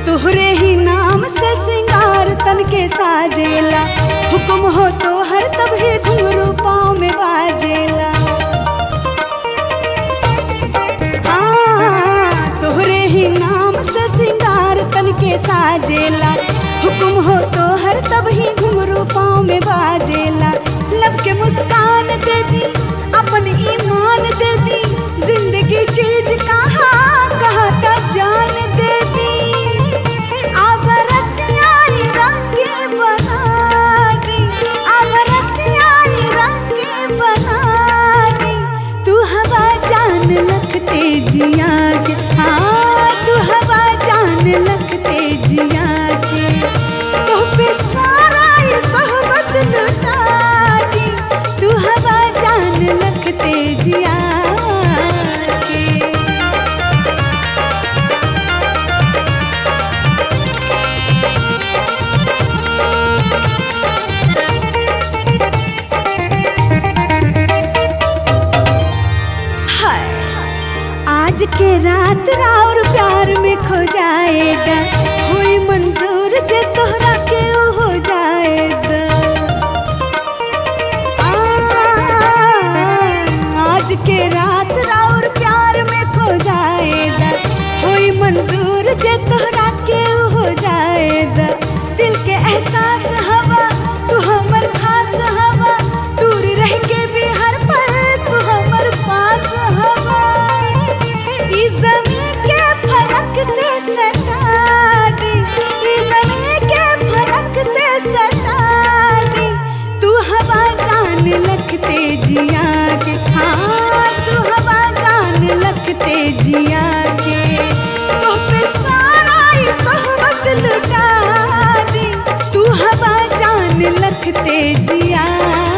तोहरे ही नाम से सिंगार तन के साजेला, हुक्म हो तो हर तब ही घुंघरू पाँव में बाजेला। तोहरे ही नाम से सिंगार तन के साजेला, हुक्म हो तो हर तब ही घुंघरू पाँव में बाजेला। लब के मुस्कान दे दी, अपन ईमान दे दी, जिंदगी चीज कहाँ कहाँ का जान दे दी। आवरतियाई रंगे बना दी, आवरतियाई रंगे बना दी। तू हवा जान लखते जिया के, हाँ तू हवा जान लखते जिया के। तो पे सारा ये सोहबत लुटा दी, तू हवा जान लखते जिया के। आज के रात राउर प्यार में खो जाएगा, होई मंजूर जे तोहरा के हो जाएगा। आज के रात राउर प्यार में खो जाएगा, होई मंजूर जे तोहरा के हो जाएगा। दिल के एहसास हवा तू हमर खास हवा, दूर रह के भी हर पल तू हमर पास हवा। इस ज़मीं के फलक से सटा दी, इस ज़मीं के फलक से सटा दी। तू हवा जान लखते जिया के, हाँ तू हवा जान लखते जिया के। तो पे सारा ये सोहबत लुटा दी, तू हवा जान लखते जिया